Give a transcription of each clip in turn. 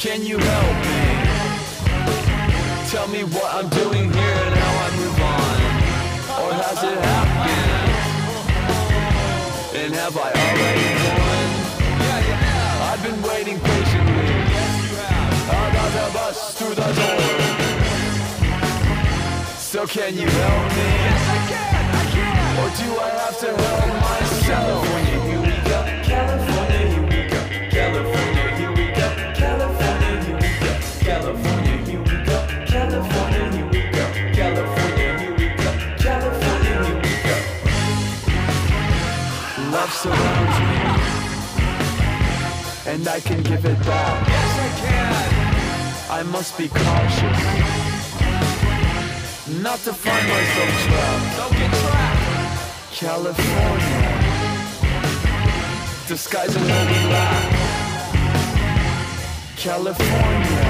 Can you help me? Tell me what I'm doing here and how I move on. Or has it happened? And have I already won? I've been waiting patiently. About to bust through the door. So can you help me? Yes, I can. Or do I have to help myself? California, here we go. California, here we go. California, here we go. California, here we go. California, here we go. California, here we go. California, here we go. California, here we go. Love surrounds me, and I can give it back. Yes, I can. I must be cautious, not to find myself trapped. Don't get trapped. California, disguising what we lack. California,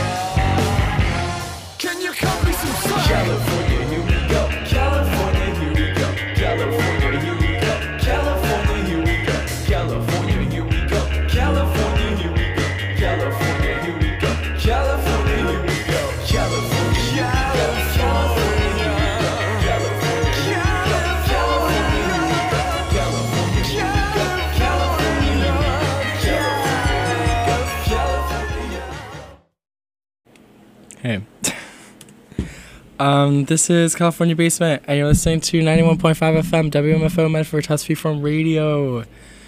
can you cut me some slack? California, here we go. California, here we go. California, here we go. California, here we go. California, here we go. California, here we go. California, here we go. California, here we go. California, Hey. This is California Basement, and you're listening to 91.5 FM WMFO Medford Test Freeform Radio.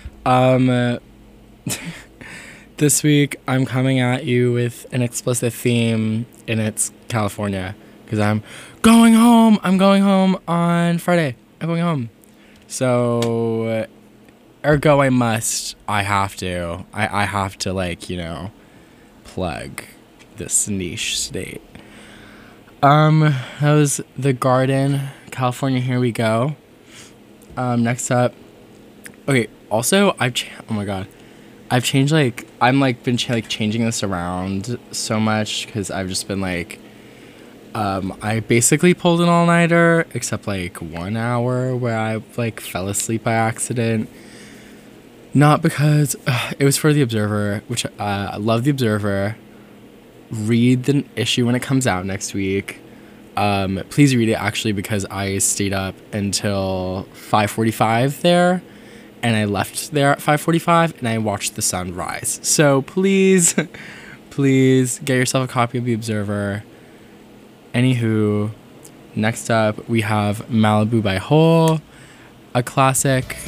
This week I'm coming at you with an explicit theme, and it's California, because I'm going home. I'm going home on Friday. I'm going home. So, ergo I have to, like, you know, plug this niche state. That was The Garden, California, Here We Go. Next up, okay, also, oh my god, I've changed, like, I'm, like, been, changing this around so much, because I've just been, like, I basically pulled an all-nighter, except, like, 1 hour where I, like, fell asleep by accident. Not because, it was for The Observer, which, I love The Observer. Read the issue when it comes out next week. Please read it, actually, because I stayed up until 5:45 there, and I left there at 5:45, and I watched the sun rise. So please, please get yourself a copy of The Observer. Anywho, next up we have Malibu by Hole, a classic,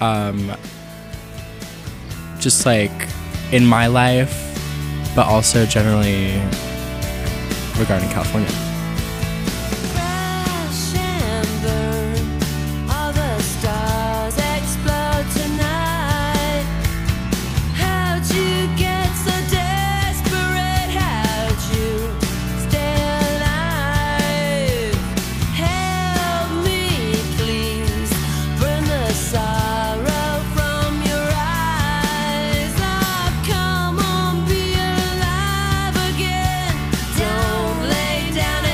just like in my life, but also generally regarding California. Down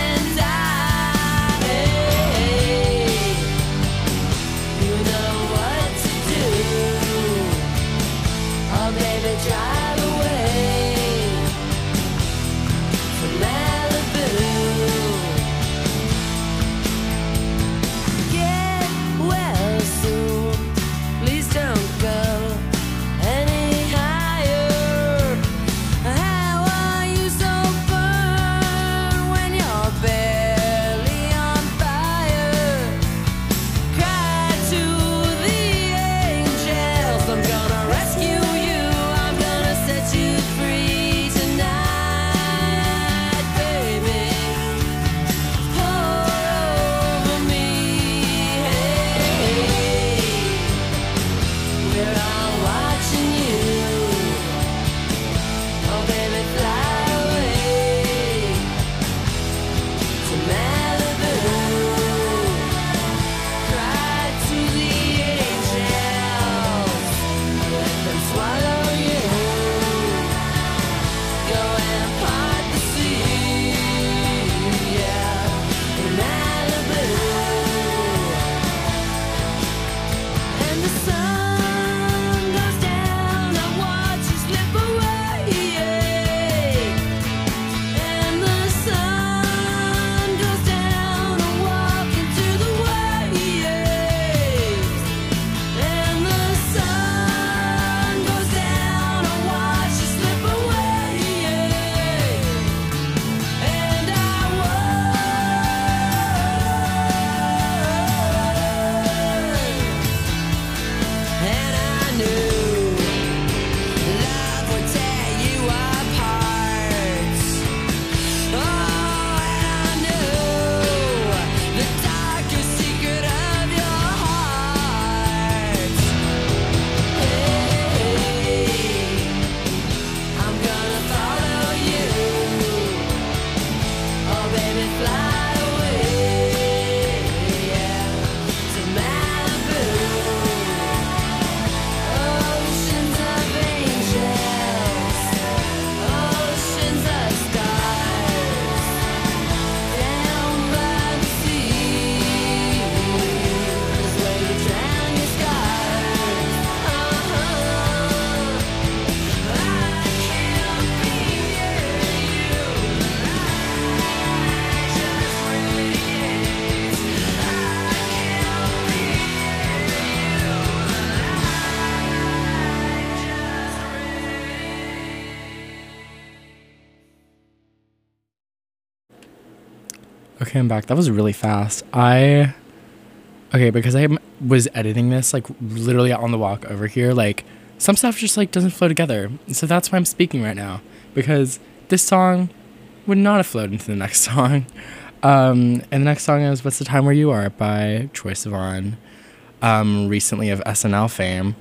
Okay, I'm back. That was really fast. Okay, because I was editing this, like, literally on the walk over here, like, some stuff just, like, doesn't flow together. So that's why I'm speaking right now. Because this song would not have flowed into the next song. And the next song is What's the Time Where You Are by Troye Sivan, recently of SNL fame.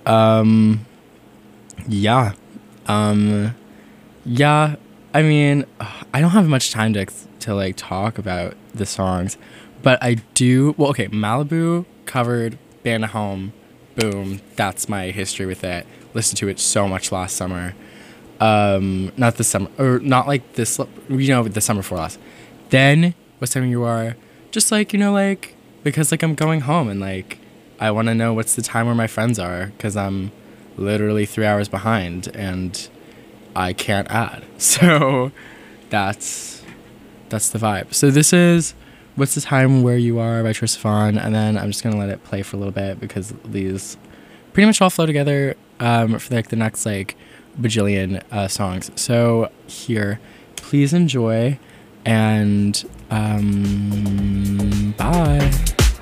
Yeah. Yeah, I mean, I don't have much time to like talk about the songs, but I do. Well, okay, Malibu covered, Band at Home, boom. That's my history with it. Listened to it so much last summer. Not this summer, or not like this. The summer before last. Then What's the Time You Are? Just like like because like I'm going home and like I want to know what's the time where my friends are because I'm literally 3 hours behind and I can't add. So that's the vibe. So this is What's the Time Where You Are by Troye Sivan, and then I'm just gonna let it play for a little bit because these pretty much all flow together for like the next like bajillion songs. So here, please enjoy, and bye.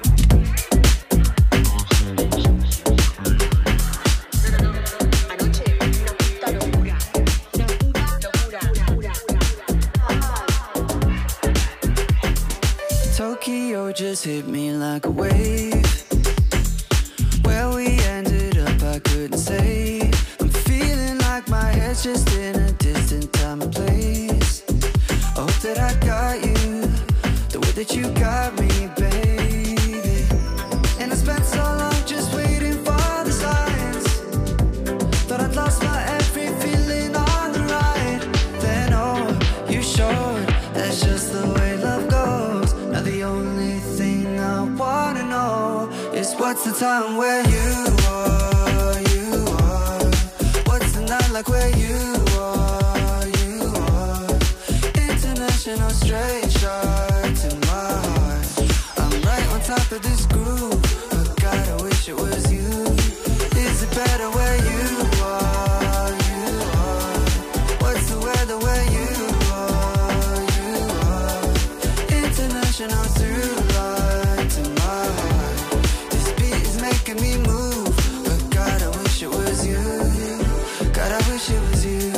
Tokyo just hit me like a wave. Where we ended up, I couldn't say. I'm feeling like my head's just in a distant time and place. Hope that I got you the way that you got me, baby. And I spent so long just waiting for the signs. Thought I'd lost my every feeling on the ride. Then oh, you showed that's just the way love goes. Now the only thing I wanna know is what's the time where you are, you are. What's the night like where you are, you are. International straight shot to my heart. I'm right on top of this groove, but God, I wish it was you. Is it better where you are, you are. What's the weather where you are, you are. International through line to my heart. This beat is making me move, but God, I wish it was you. God, I wish it was you.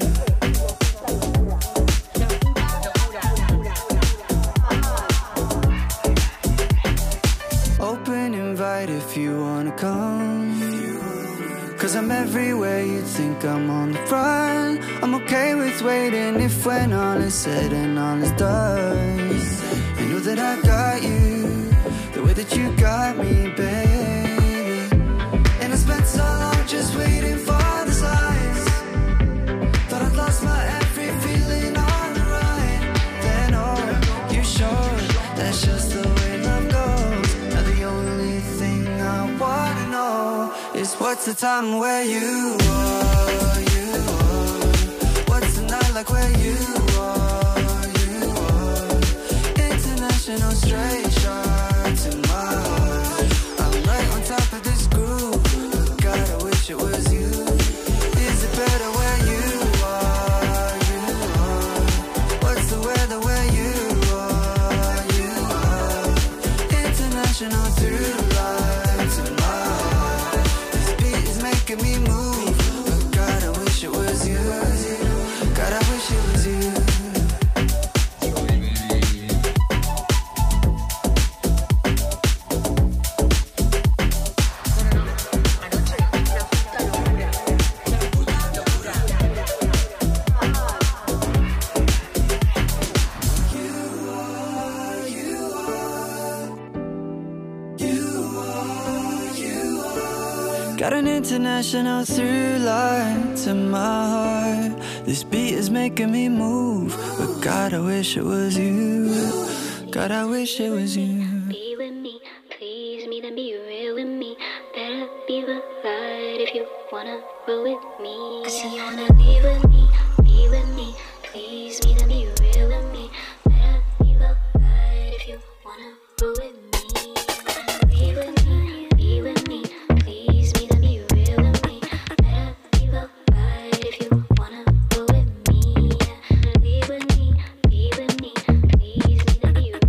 Open invite if you wanna come. Cause I'm everywhere you think I'm on the run. I'm okay with waiting if when all is said and all is done. I know that I got you the way that you got me, baby. And I spent so long just waiting for the signs. Thought I'd lost my every feeling on the ride. Then oh, you showed that's just the way love goes. Now the only thing I wanna know is what's the time where you are, you are. What's the night like where you are, you are. International straight shot to my heart. I'm right on top of this groove, but God, I wish it was you. Is it better where you are, you are. What's the weather where you are, you are. International through line to my heart. This beat is making me move, but God, I wish it was you. God, I wish it was you. Got an international through line to my heart. This beat is making me move, but God, I wish it was you. God, I wish it was you. Be with me, please me, then be real with me. Better be the light if you wanna roll with me. Cause you wanna be with me, please me, then be real with me. Better be the light if you wanna roll with me. Be with me, please me, then be real with me. Better be the light if you wanna roll with me. Be with me, please me, then be real with me.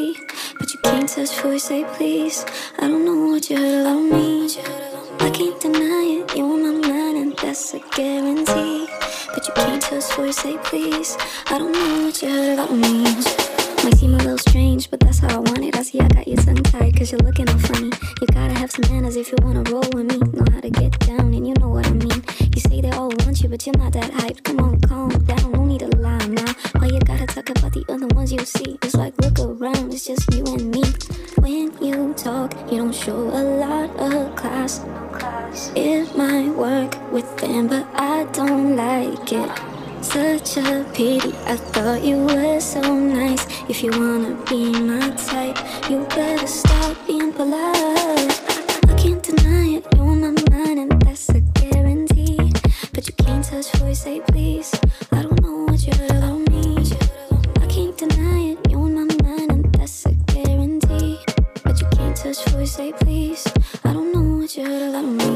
guarantee. But you can't touch before you say please. I don't know what you heard about me. I can't deny it, you on my mind and that's a guarantee. But you can't touch before you say please. I don't know what you heard about me. Might seem a little strange, but that's how I want it. I see I got you tongue-tied cause you're looking all funny. You gotta have some manners if you wanna roll with me. Know how to get down and you know what I mean. You say they all want you, but you're not that hyped. Come on, calm down, no need to lie now. Why you gotta talk about the other ones you see? It's like, look around, it's just you and me. When you talk, you don't show a lot of class. It might work with them, but I don't like it. Such a pity, I thought you were so nice. If you wanna be my type, you better stop being polite. I can't deny it, you're on my mind and that's a guarantee. But you can't touch before you say please. I don't know what you heard about me. I can't deny it, you're on my mind and that's a guarantee. But you can't touch before you say please. I don't know what you heard about me.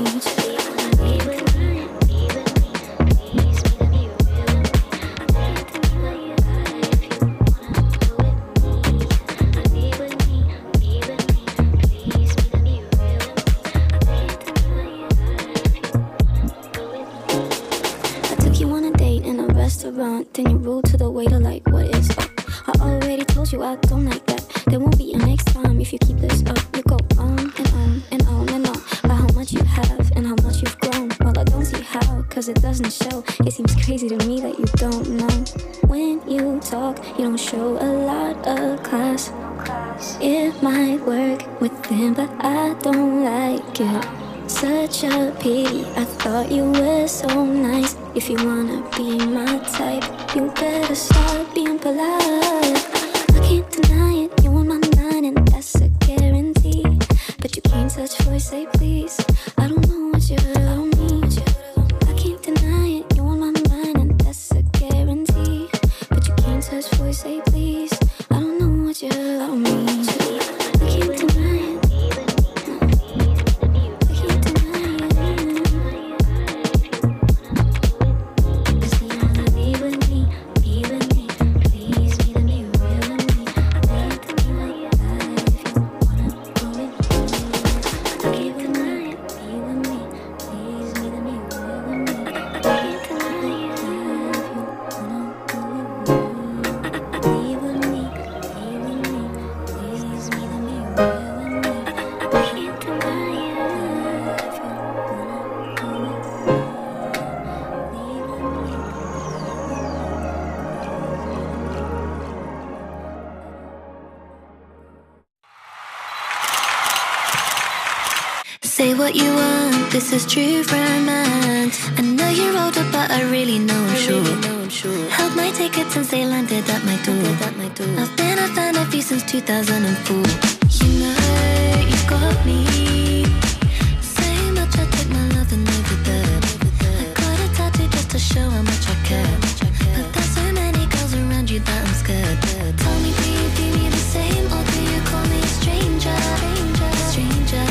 Then you rude to the waiter like, what is up? I already told you I don't like that. There won't be a next time if you keep this up. You go on and on and on and on about how much you have and how much you've grown. Well, I don't see how, cause it doesn't show. It seems crazy to me that you don't know. When you talk, you don't show a lot of class. It might work with them, but I don't like it. Such a pity, I thought you were so nice. If you wanna be my type, you better start being polite. I can't deny it, you're on my mind and that's a guarantee. But you can't touch before you say please. I don't know what you heard about me. I can't deny it, you're on my mind and that's a guarantee. But you can't touch before you say please. I don't know what you heard about me. I can't deny it. Say what you want, this is true romance. I know you're older, but I really know I'm sure. Held my tickets since they landed at my door. I've been a fan of you since 2004. You know you've got me. Say much, I take my love and over there. I got a tattoo just to show how much I care. But there's so many girls around you that I'm scared. Tell me, do you view me the same, or do you call me a stranger? Stranger.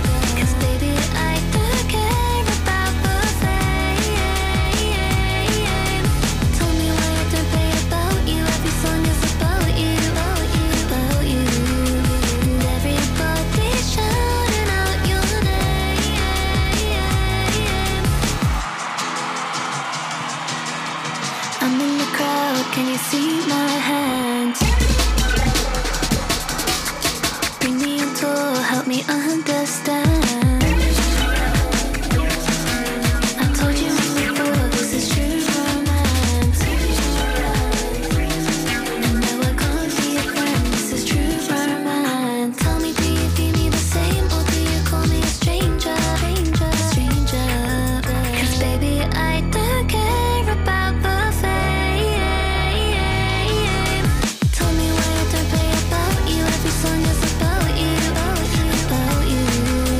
Can you see my hands? Bring me on tour, help me understand. I told you before, this is true romance. And now I can't be your friend, this is true romance. Tell me, do you view me the same, or do you call me a stranger? Stranger. 'Cause baby, I don't care about the fame. Song is about you, about you.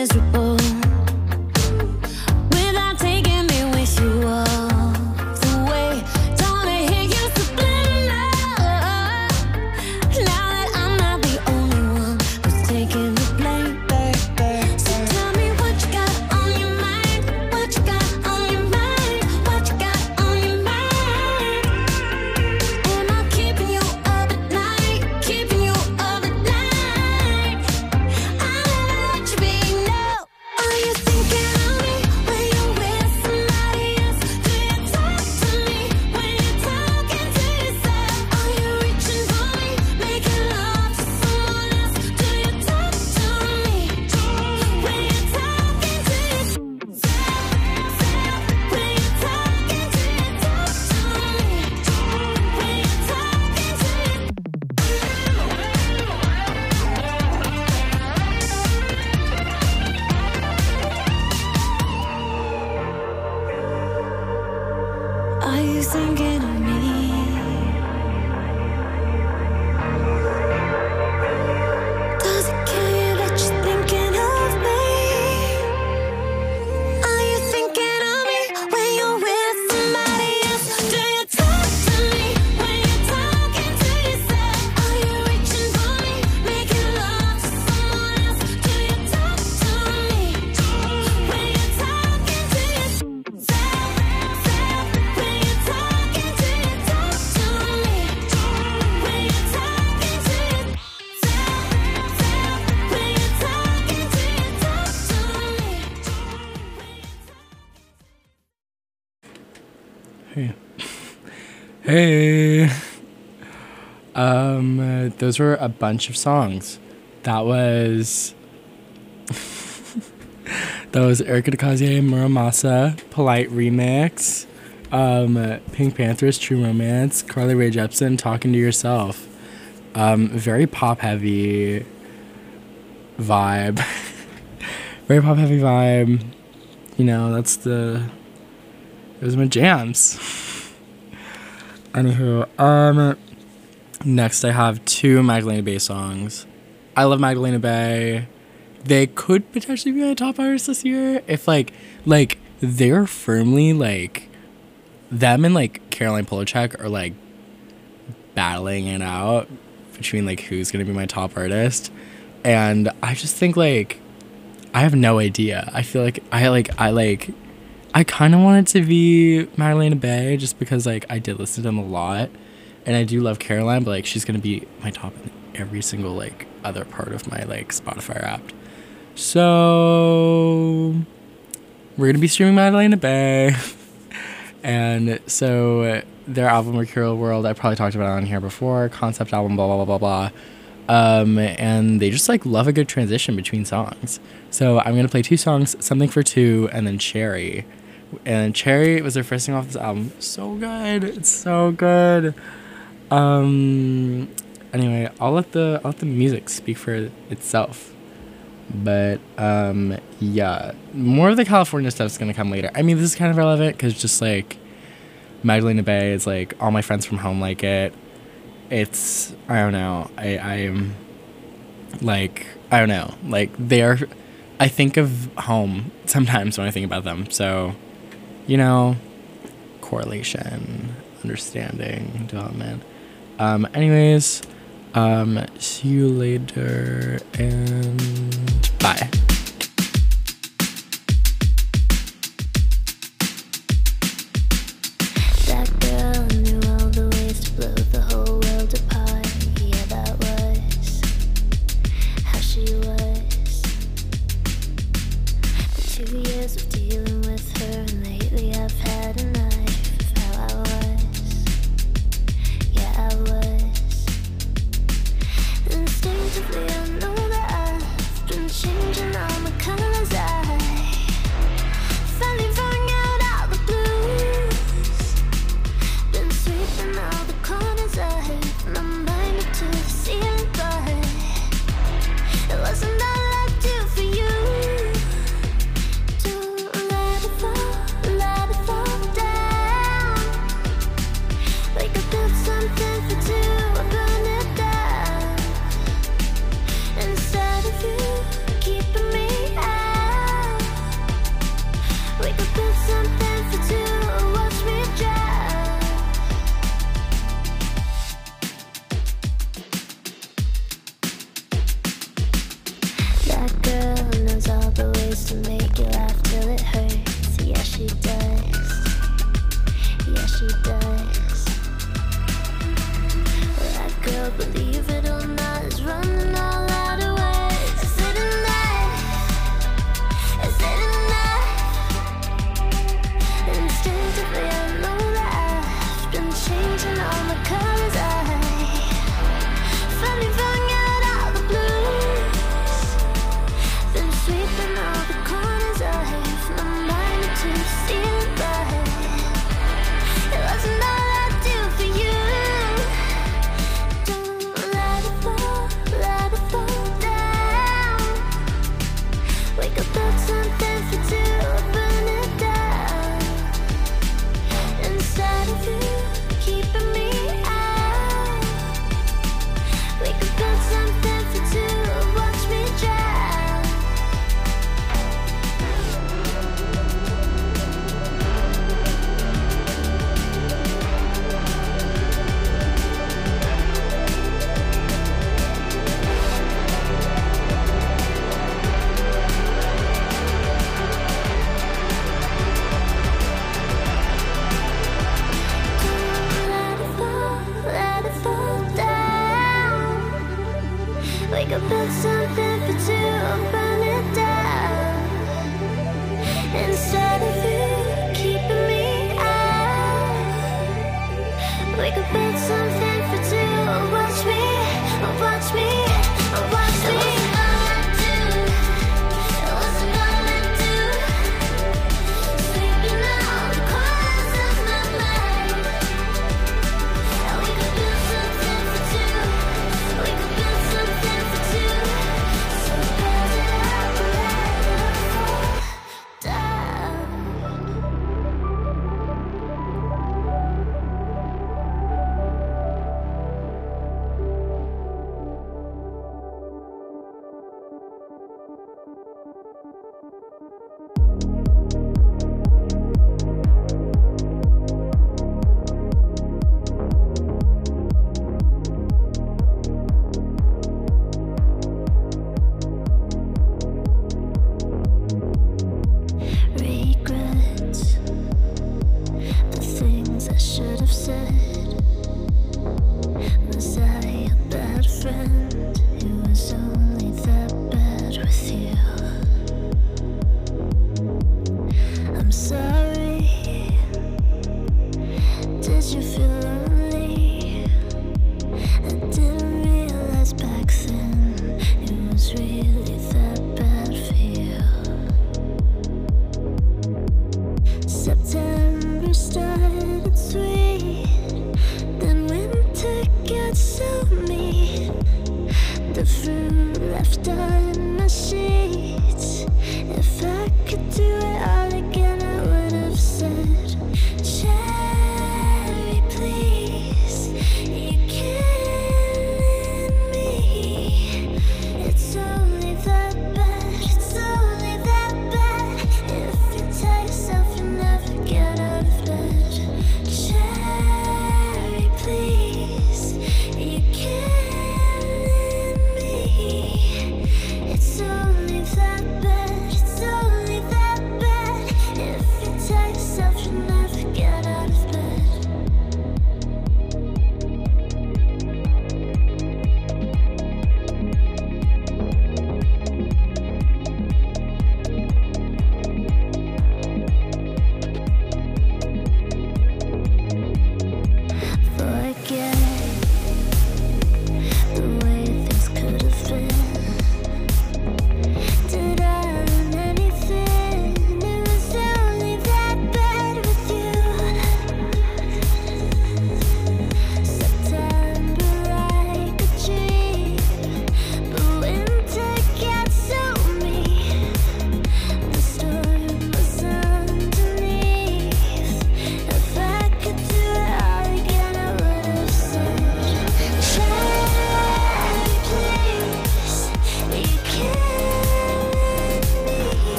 miserable without taking me with you all the way. Don't wanna hear you subliminal. Now that I'm not the only one who's taking the blame. So tell me what you got on your mind. What you got on your mind. What you got on your mind. Am I keeping you up at night? Keeping you up at night. I never let you be, no. Are you thinking of me when you're with somebody else? Do you talk to me when you're talking to yourself? Are you reaching for me, making love to someone else? Do you talk to me when you're talking to yourself? When you're talking to yourself, talk to me when you're talking to Are you thinking of me? Does it kill you that you're thinking of me? Are you thinking of me when you're with somebody else? Do you talk to me when you're talking to yourself? Are you reaching for me, making love to someone else? Do you talk to me when you're talking to yourself? When you're talking to yourself, talk to me when you're talking to yourself. When you're talking to yourself, talk to me. Hey. Those were a bunch of songs. That was Erykah Dekazier, Muramasa, Polite Remix, Pink Panther's True Romance, Carly Rae Jepsen, Talking to Yourself. Very pop heavy vibe. Very pop heavy vibe. You know, those are my jams. Anywho, next I have two Magdalena Bay songs. I love Magdalena Bay. They could potentially be my top artists this year if they're firmly them and Caroline Polachek are battling it out between who's gonna be my top artist, and I just think I have no idea. I feel I kind of want it to be Magdalena Bay just because I did listen to them a lot, and I do love Caroline, but she's gonna be my top in every single other part of my Spotify Wrapped. So we're gonna be streaming Magdalena Bay, and so their album Mercurial World, I probably talked about it on here before, concept album, blah blah blah blah blah. And they just love a good transition between songs. So I'm gonna play two songs, Something for Two, and then Cherry. And Cherry was their first thing off this album. So good. It's so good. Anyway, I'll let the music speak for itself. But yeah, more of the California stuff is gonna come later. I mean, this is kind of relevant because just Magdalena Bay is all my friends from home like it. It's, I don't know, I am I don't know, I think of home sometimes when I think about them. So, correlation, understanding, development. Anyways, see you later and bye. That girl knew all the ways to blow the whole world apart. Yeah, that was how she was. The 2 years of dealing with her, and lately I've had enough of how I was. Yeah, I was. Instinctively I know that I've been changing all We could build something for two, burn it down. Instead of you keeping me out, we could build something for two. Watch me, watch me, watch me. It wasn't all meant to. Sleeping out the corners of my mind. And we could build something for two. We could build something for two. So build it up and let it fall down. Regrets, the things I should have said. Was I a bad friend? It was only that bad with you. I'm sorry. Did you feel lonely? I didn't realize back then it was really that bad for you. September started sweet, then winter got so mean. The fruit left on my sheets. If I could do it all again, I would have said, Cherry, please, you killing me. It's only that bad, it's only that bad. If you tell yourself you never get out of bed, Cherry, please, you killing me. It's only that bad, it's only that bad.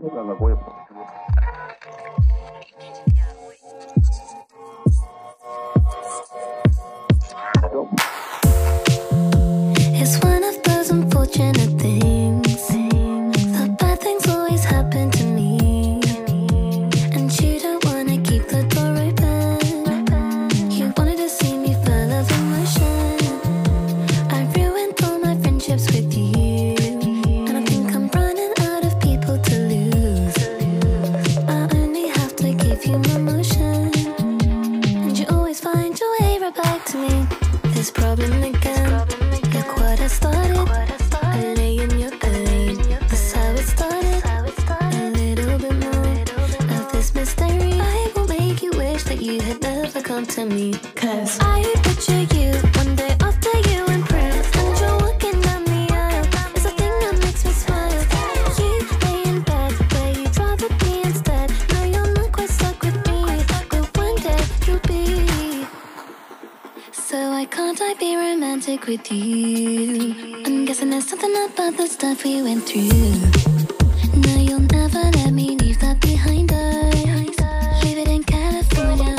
It's one of those unfortunate things. The bad things always happen to me. And you don't wanna keep the door open. You wanted to see me full of emotion. I ruined all my friendships with you. And I think I'm running out of people to lose. I only have to give you my motion. And you always find your way right back to me. This problem again. Look what I started. I lay in your bed. That's how it started. A little bit more of this mystery. I will make you wish that you had never come to me. Cause I picture you one day after you improve. And you're walking down the aisle. It's a thing that makes me smile. You lay in bed where you'd rather be instead. No, you're not quite stuck with me, but one day you'll be. So why can't I be romantic with you? I'm guessing there's something about the stuff we went through. No, you'll never let me leave that behind us. Leave it in California.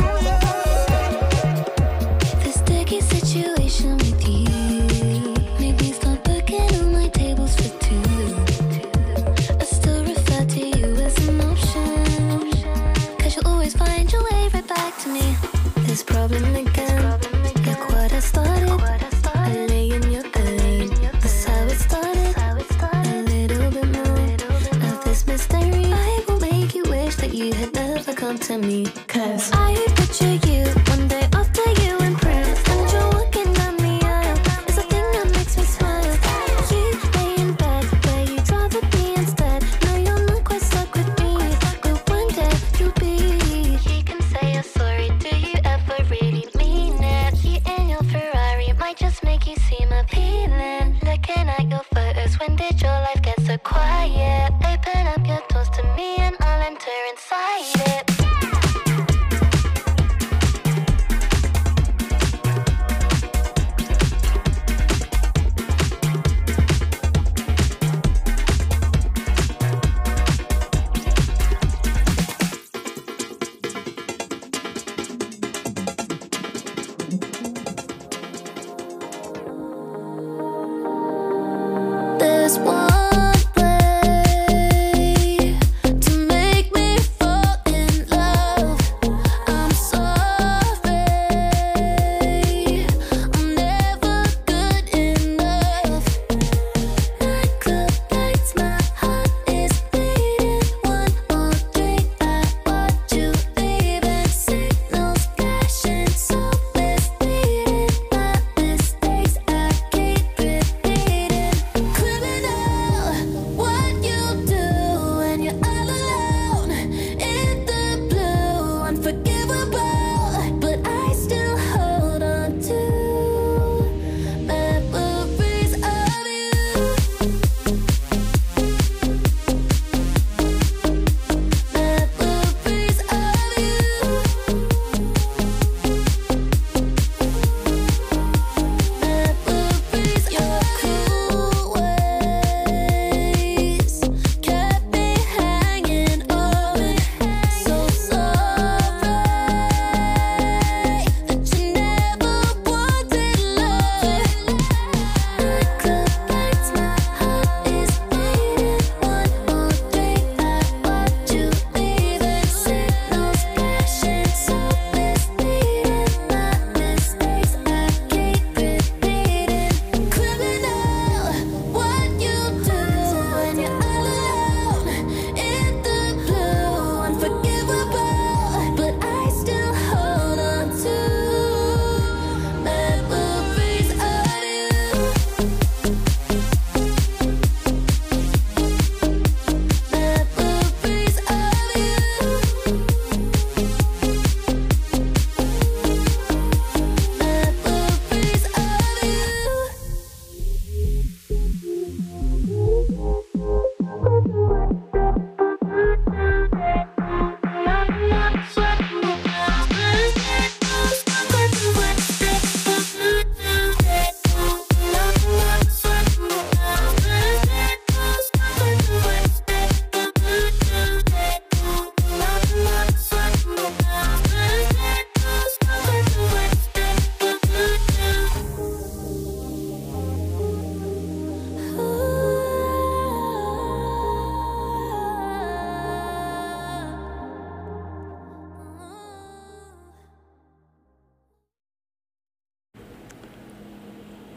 This sticky situation with you made me start booking all my tables for two. I still refer to you as an option. Cause you'll always find your way right back to me. This problem again. Look what I started. I lay in your bed. That's how it started. A little bit more of this mystery. I will make you wish that you had never come to me. Cause I picture you one day after you improve. And you're walking down the aisle. It's a thing that makes me smile. You lay in bed where you'd rather be instead. No, you're not quite stuck with me, but one day you'll be. You can say you're sorry. Do you ever really mean it? You and your Ferrari might just make you seem appealing. Looking at your photos, when did your life get so quiet? Open up your doors to me and I'll enter inside it.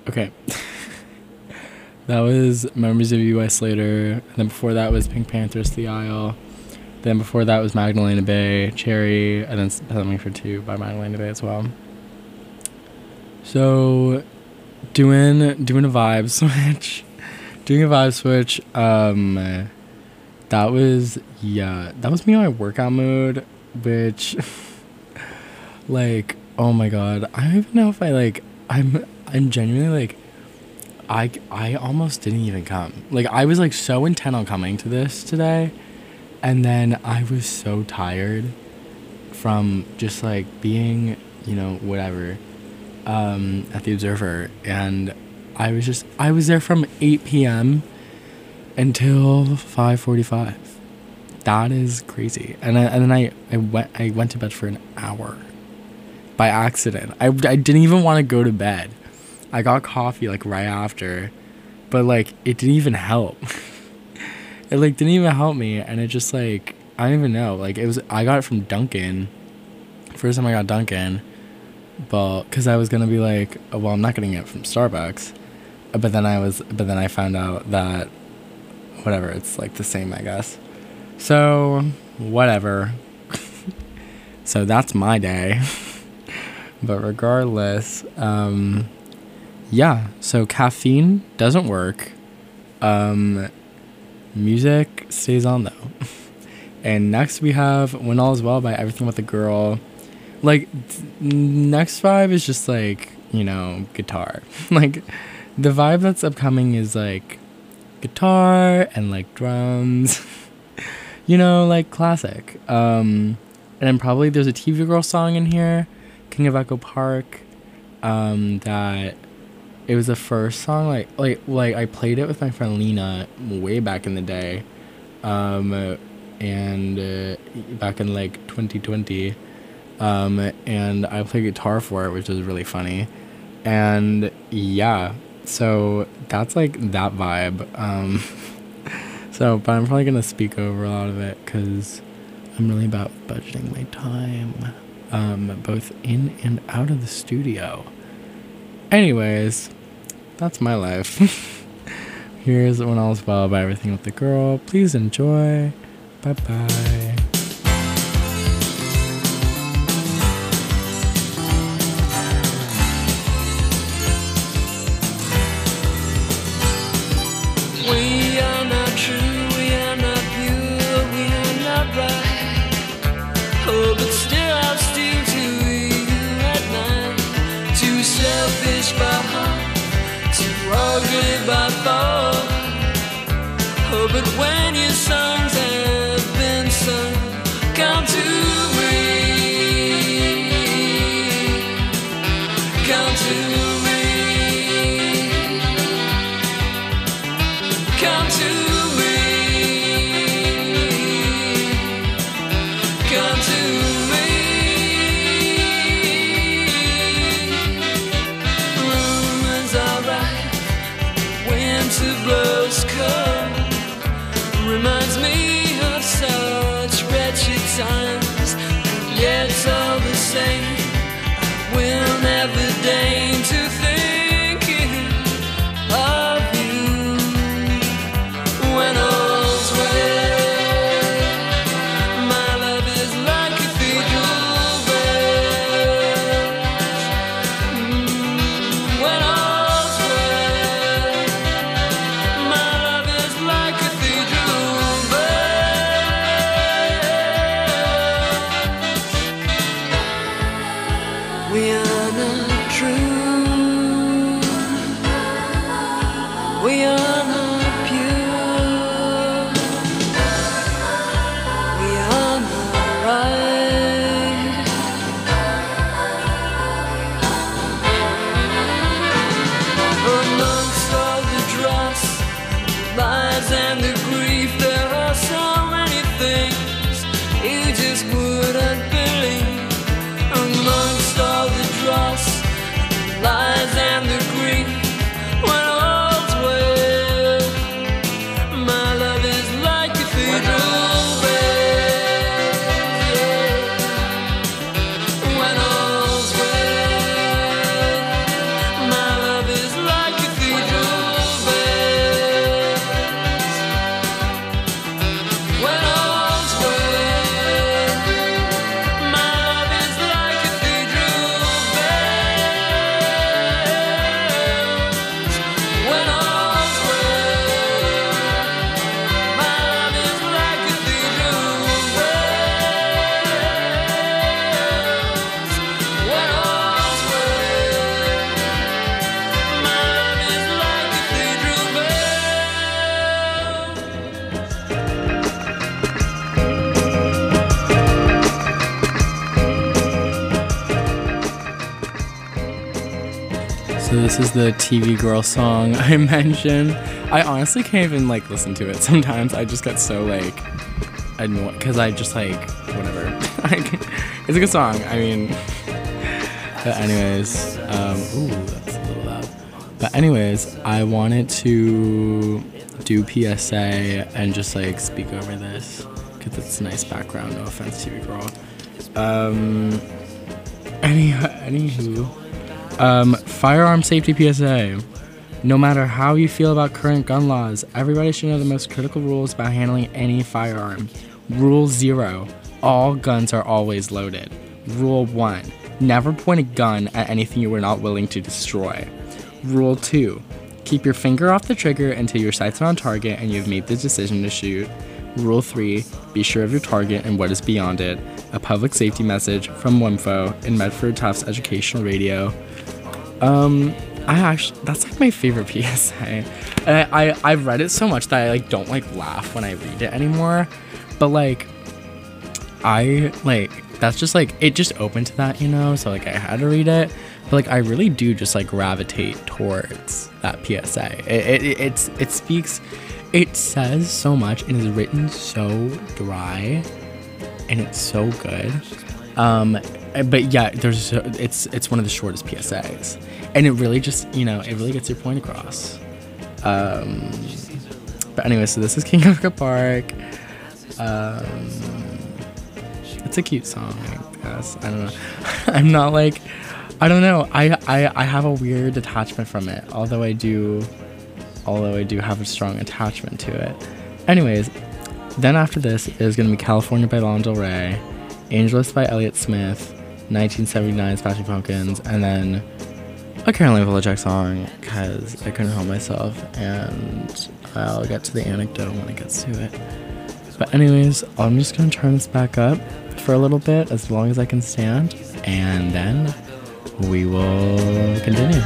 Okay. That was Memories of You by Slater. And then before that was Pink Panthers, The Isle. Then before that was Magdalena Bay, Cherry, and then Something for Two by Magdalena Bay as well. So, doing a vibe switch. Doing a vibe switch. That was me on my workout mode, which, like, oh my god, I don't even know if I'm genuinely, like, I almost didn't even come. Like, I was, like, so intent on coming to this today, and then I was so tired from just, like, being, you know, whatever, at the Observer, and I was there from 8 p.m. until 5:45. That is crazy. And then I went to bed for an hour by accident. I didn't even want to go to bed. I got coffee like right after, but like it didn't even help. It like didn't even help me, and it just like I don't even know. Like I got it from Dunkin'. First time I got Dunkin', but because I was gonna be like, oh, well, I'm not getting it from Starbucks, but then I found out that whatever, it's like the same, I guess. So whatever. So that's my day. But regardless, yeah, so caffeine doesn't work. Music stays on though. And next we have When All Is Well by Everything But the Girl. Like, next vibe is just like, you know, guitar. Like, the vibe that's upcoming is like guitar and like drums. You know, like classic. And then probably there's a TV Girl song in here, King of Echo Park, that it was the first song like I played it with my friend Lena way back in the day, and back in like 2020, and I played guitar for it, which was really funny, and yeah, so that's like that vibe. So, but I'm probably gonna speak over a lot of it because I'm really about budgeting my time, both in and out of the studio. Anyways, that's my life. Here's When All Is Well by Everything With the Girl. Please enjoy. Bye bye. We are not true, we are not pure, we are not right. Oh, but still I'll steal to you at night. Too selfish by heart, too ugly by thought. Oh, but when your songs have been sung, come to me, come to me. Come to me, come to me. Rumors are right, winter blows cold. Reminds me of such wretched times, yet all the same, I will never deign to think of you. When all's well, my love is like cathedral bells. When all's well, my love is like cathedral bells. We are not true, we are not pure, we are not right. Amongst all the dross, lies and the grief, there are so many things you just wouldn't believe. Amongst all the dross, So this is the TV Girl song I mentioned. I honestly can't even like listen to it sometimes. I just get so like annoyed because I just like whatever. It's a good song. I mean, but anyways, ooh, that's a little loud. But anyways, I wanted to do PSA and just like speak over this because it's a nice background. No offense, TV Girl. Anywho. Firearm safety PSA. No matter how you feel about current gun laws, everybody should know the most critical rules about handling any firearm. Rule 0. All guns are always loaded. Rule 1. Never point a gun at anything you are not willing to destroy. Rule 2. Keep your finger off the trigger until your sights are on target and you've made the decision to shoot. Rule 3. Be sure of your target and what is beyond it. A public safety message from WIMFO in Medford Tufts Educational Radio. That's like my favorite PSA. And I've read it so much that I like don't like laugh when I read it anymore. But like that's just like it just opened to that, you know, so like I had to read it. But like I really do just like gravitate towards that PSA. It speaks, it says so much and is written so dry and it's so good. But yeah, it's one of the shortest PSAs, and it really just, you know, it really gets your point across. But anyway, so this is King of the Park. It's a cute song, I guess. I don't know. I'm not like, I don't know. I have a weird attachment from it, although I do have a strong attachment to it. Anyways, then after this is gonna be California by Lana Del Rey, Angelus by Elliott Smith, 1979 Smashing Pumpkins, and then a Caroline Polachek song because I couldn't help myself, and I'll get to the anecdote when it gets to it. But anyways, I'm just gonna turn this back up for a little bit, as long as I can stand, and then we will continue.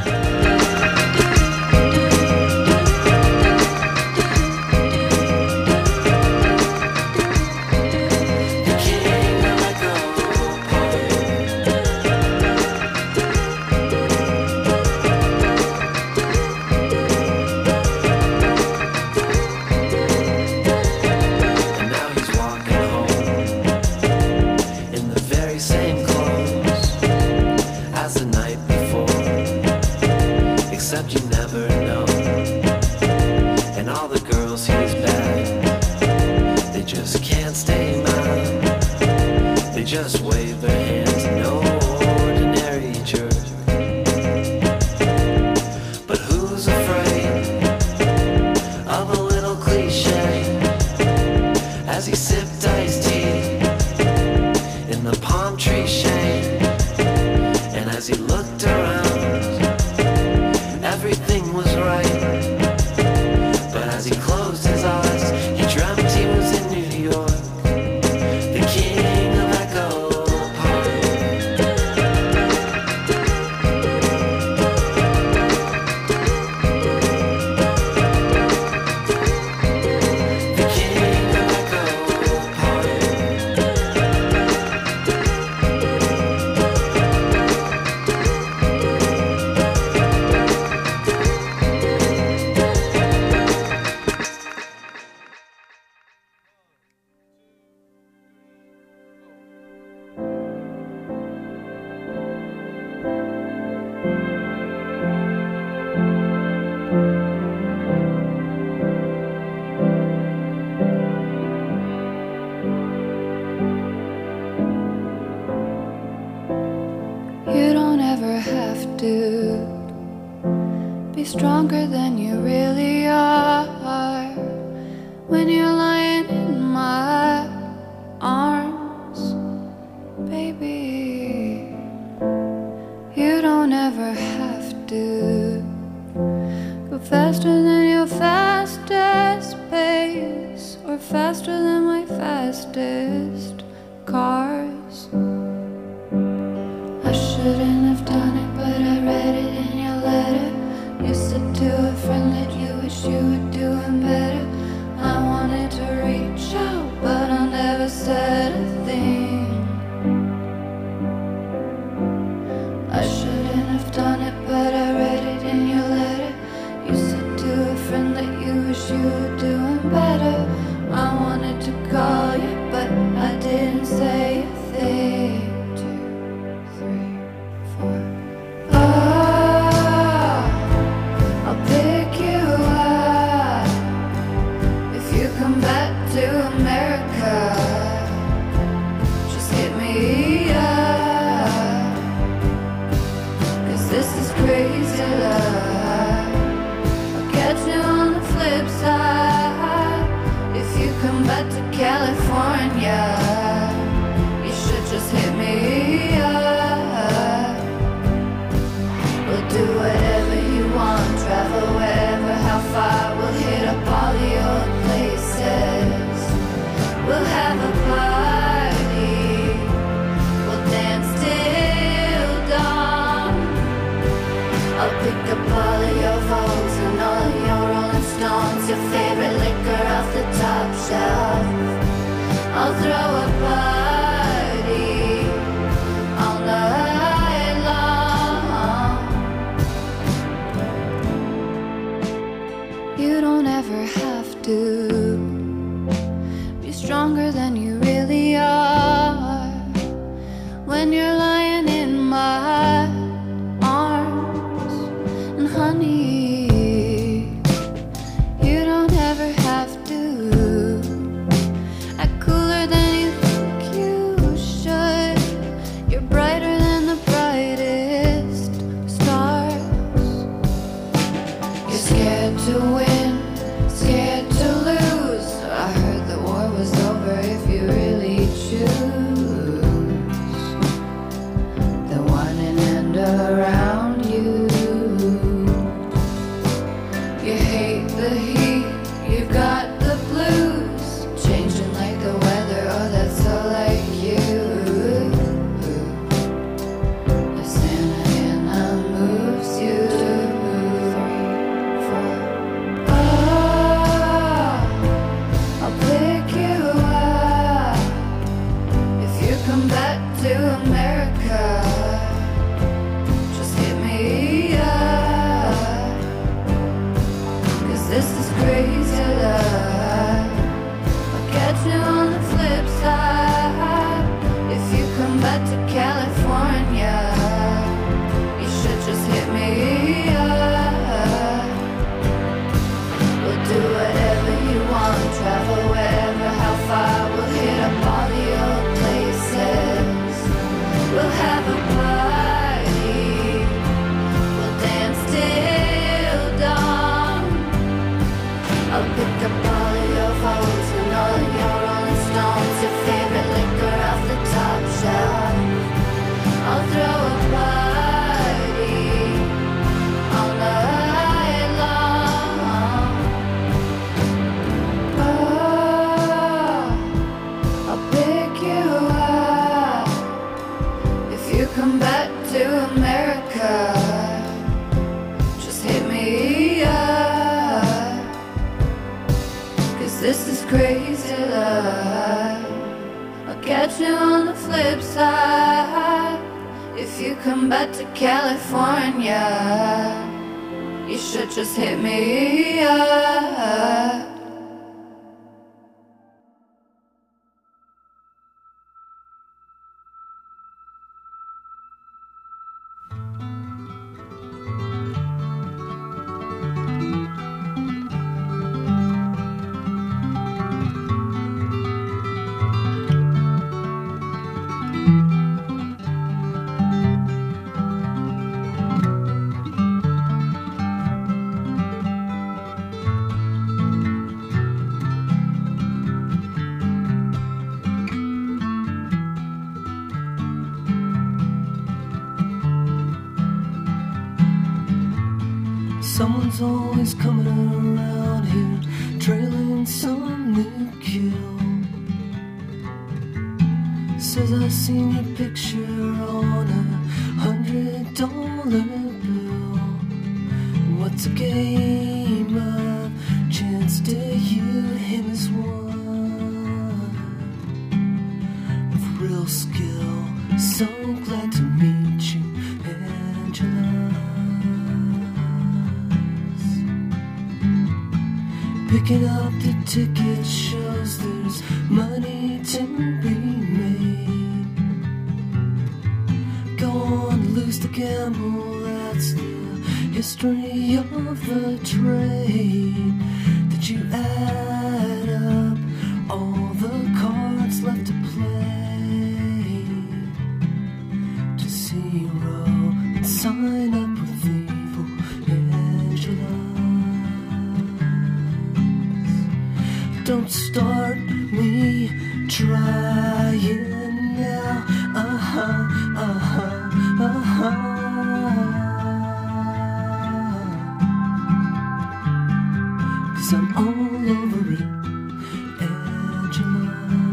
Just wave their hands, no ordinary jerk. But who's afraid of a little cliche as he sipped iced tea in the palm tree shade? And as he looked around, everything was right. But as he closed his eyes, he dreamt he was in New York, the king of Echo Park. The king of Echo Park. You don't ever have to be stronger than you really are when you're lying in my arms, baby. You don't ever have to go faster than your fastest pace or faster than my fastest cars. I shouldn't have done it, but I read it in your letter. You said to a friend that you wish you were doing better. I wanted to reach out, but I never said a thing. I shouldn't have done it, but I read it this is crazy love. I'll catch you on the flip side. If you come back to California, you should just hit me up. We'll do whatever you want, travel wherever, how far. We'll hit up all the old places. We'll have a party. We'll dance till dawn. I'll pick up all of your Vogues and all of your Rolling Stones, your favorite liquor off the top shelf. I'll throw a party all night long. You don't ever have to be stronger than you really are. When you're lying in my arms, and honey, you don't ever have to act cooler than you think you should. You're brighter than the brightest stars. You're scared to win, scared to lose. I heard the war was over if you really choose the one and end around you. You hate the heat, you've got the blues, changing like the weather, oh that's so like you. If Santa Ana moves you, 3, 4. Oh, I'll pick you up if you come back to America. Just hit me up, 'cause this is crazy love. I'll catch you on the flip side. If you come back to California, you should just hit me up. We'll do whatever you want, travel wherever, how far. We'll hit up all the old places. We'll have a party. We'll dance till dawn. I'll pick up all of your Vogues and all of your Rolling Stones, your favorite liquor off the top shelf. I'll throw a party all night long. Oh, I'll pick you up if you come back to America. Just hit me up, 'cause this is crazy love. I'll catch you on the flip side. If you come back to California, you should just hit me up. Someone's always coming around here, trailing some new kill. Says I seen your picture on $100 bill. What's a game of chance to you? Him is one with real skill. So glad to meet you, Angela. Picking up the ticket shows there's money to be made. Go on, lose the gamble, that's the history of the trade. Did you add up all the cards left to play? To 0 and sign up with evil Angelas. Don't start me trying now. Cause I'm all over it, Angela.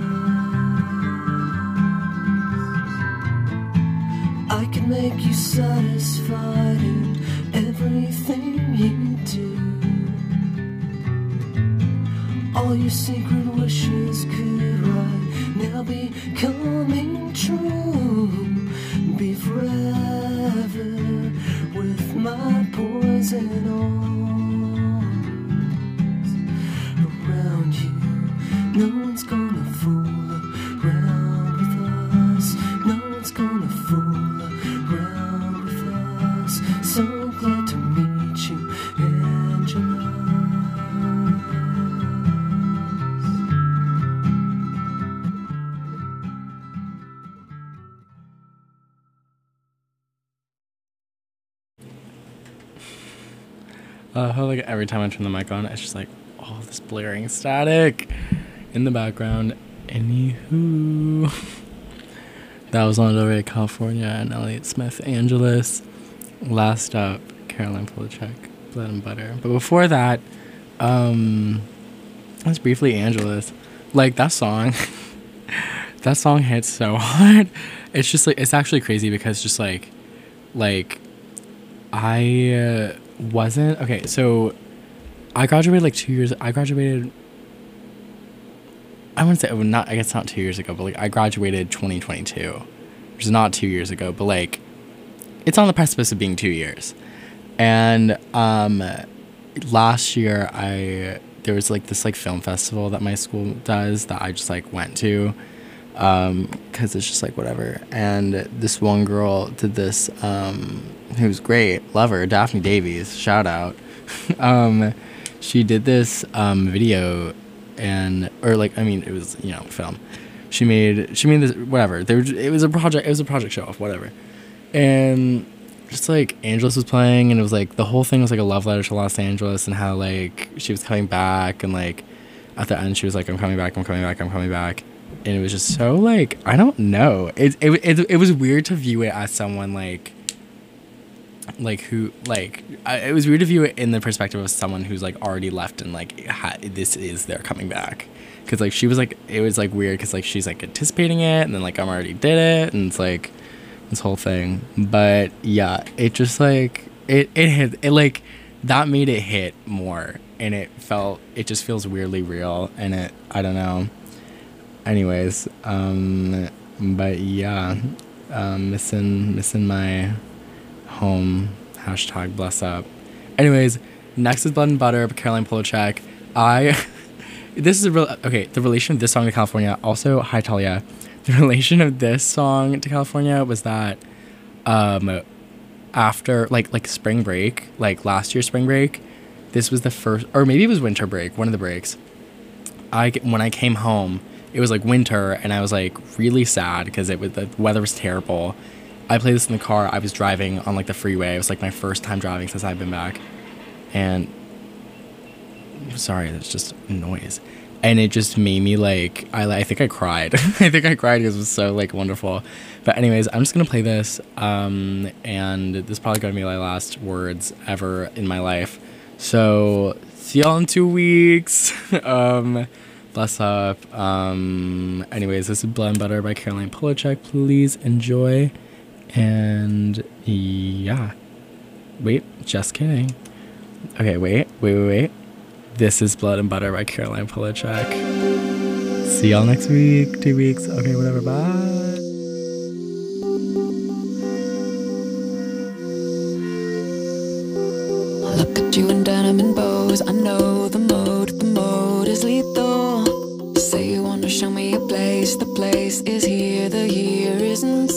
I can make you satisfied in everything you do. All your secret wishes could right now be coming true. Be forever with my poison arms around you. No one's gonna fool around with us. No one's gonna fool around with us. So glad to meet you, Angela. How like every time I turn the mic on, it's just like all this blaring static in the background. Anywho, that was Lana Del Rey, California, and Elliott Smith, Angeles. Last up, Caroline Polachek, Blood and Butter. But before that, let's briefly Angeles. Like that song, that song hits so hard. It's just like, it's actually crazy because just like I wasn't okay. So I graduated like 2 years. I wouldn't say not. I guess not 2 years ago, but like I graduated 2022, which is not 2 years ago, but like it's on the precipice of being 2 years. And last year there was like this like film festival that my school does that I just like went to because it's just like whatever. And this one girl did this who was great, love her, Daphne Davies, shout out. She did this video, and or like I mean it was, you know, film. She made this whatever. It was a project show off, whatever. And just like Angeles was playing, and it was like the whole thing was like a love letter to Los Angeles and how like she was coming back, and like at the end she was like, I'm coming back. And it was just so like, I don't know. It was weird to view it as someone like who like it was weird to view it in the perspective of someone who's like already left and like this is their coming back, because like she was like, it was like weird because like she's like anticipating it, and then like I'm already did it, and it's like this whole thing. But yeah, it just like it hit it, like that made it hit more, and it just feels weirdly real, and it, I don't know. Anyways, but yeah, missing my home, hashtag bless up. Anyways, next is Blood and Butter by Caroline Polachek. This is the relation of this song to California. Also, hi Talia. The relation of this song to California was that after like spring break, like last year's spring break, this was the first, or maybe it was winter break, one of the breaks. When I came home, it was like winter, and I was like really sad because the weather was terrible. I played this in the car. I was driving on like the freeway. It was like my first time driving since I've been back, and sorry, there's just noise, and it just made me like I think I cried. I think I cried because it was so like wonderful. But anyways, I'm just gonna play this, and this is probably gonna be my last words ever in my life. So see y'all in 2 weeks. Bless up. Anyways, this is Blood and Butter by Caroline Polachek. Please enjoy. And yeah. Wait, just kidding. Okay, wait. This is Blood and Butter by Caroline Polachek. See y'all next week, 2 weeks. Okay, whatever, bye. Look at you in denim and bows. I know the mode is lethal. Say you wanna show me a place, the place is here, the year isn't